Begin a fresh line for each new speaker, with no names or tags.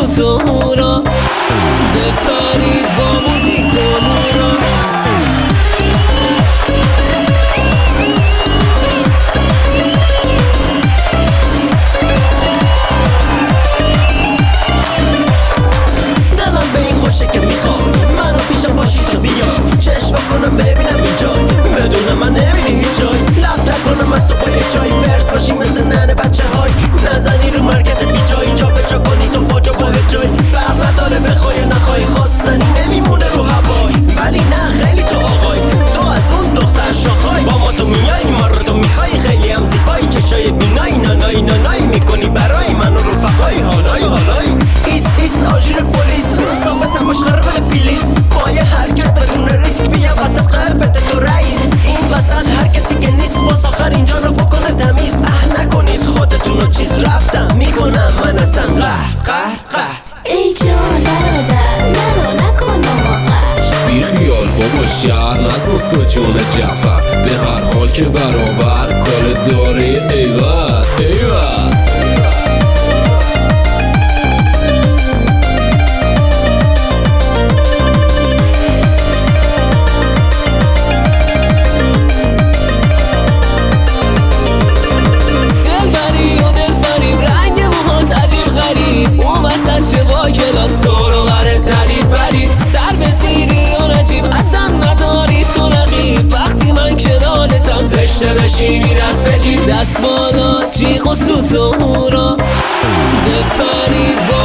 سوت و هورا بپرید با موزیک و نورا.
دلم به این خوشه که میخوام منو پیشم باشی تو بیا چشم کنم ببینم اینجا بدون من نمیدی هیچ جای لب کنم از تو با یه چای فرس باشی مثل ننه بچه های نزنی رو مرکز بی جایی جا به جا کنی تو پاجا با جای فرق نداره بخوای نخوای خواستنی نمیمونه رو هوای ولی نه خیلی تو آقای تو از اون دختر شاخای با ما تو میای ما رو تو میخوای خیلی هم زیبایی چشای بینایی نانایی نانایی میکنی برای من و رفقای حالای ایس آژیر پلیس ثابت نباش قرار بده پیلیس با یه حرکت بدون ریسک بیا وسط قرار بده تو رئیس این وسط هر کسی که نیست باز آخر اینجا رو بکنه تمیز نکنید خودتون رو چیز رفتم میکنم من اصلا قهر
ای جان برادر نرو نکن قهر
بی خیال بابا شهر نساز تو جون جعفر به هر حال که برابر کار داره ایوان چه با کلاس دورو برت ندید سر به زیری و نجیب اصلا نداری تو رقیب وقتی من کنارتم زشته بشینی دست به جیب دست بالا جیغ و سوت و هورا بپرید